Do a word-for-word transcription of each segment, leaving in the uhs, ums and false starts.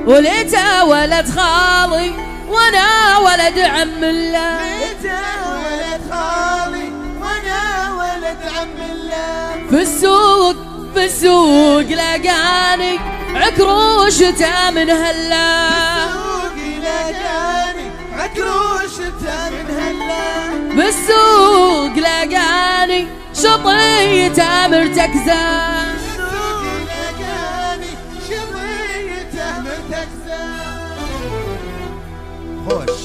وليته ولد خالي وانا ولد عم الله. ليته ولد خالي وانا ولد عم الله. في السوق في السوق لقاني عكروشته من هلا. بالسوق لقاني عكروشته من هلا. بالسوق لقاني شطيته مرتكزه. بالسوق لقاني شطيته مرتكزه. خوش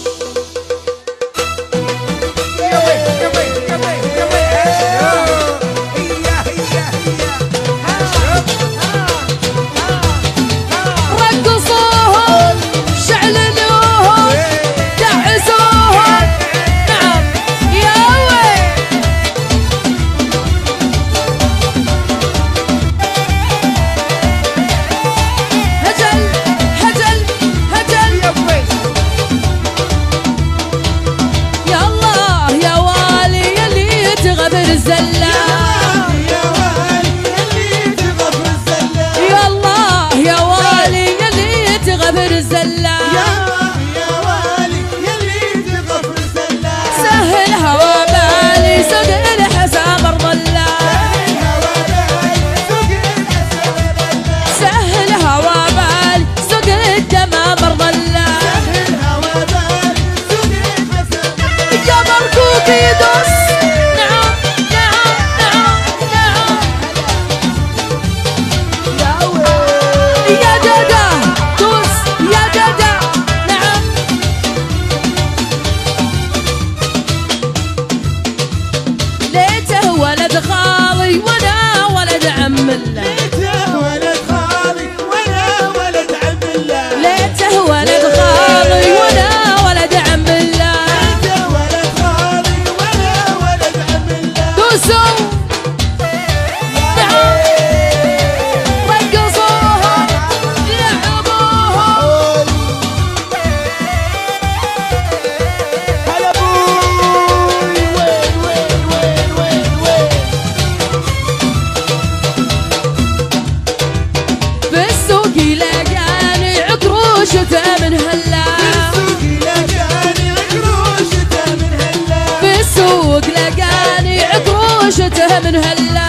من هلا.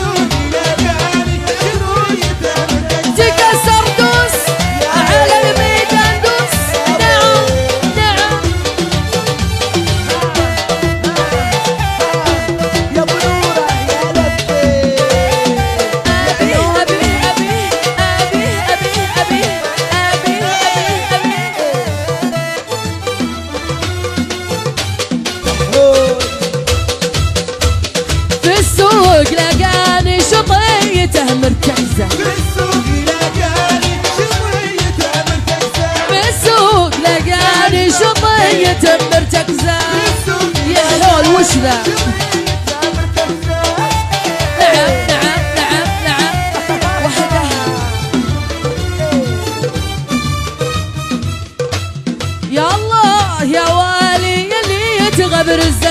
تكسر دوس على الميدان دوس. نعم نعم يا بنورة يا لبي. أبي أبي أبي أبي أبي أبي أبي أبي. في السوق لقاني شطيته مرتكزه. في السوق لقاني شطيته مرتكزه. في السوق لقاني شطيته مرتكزه. يا هلول وش ذا؟ نعم نعم نعم نعم وحدها. يا الله يا والي يلي تغبر الزمان.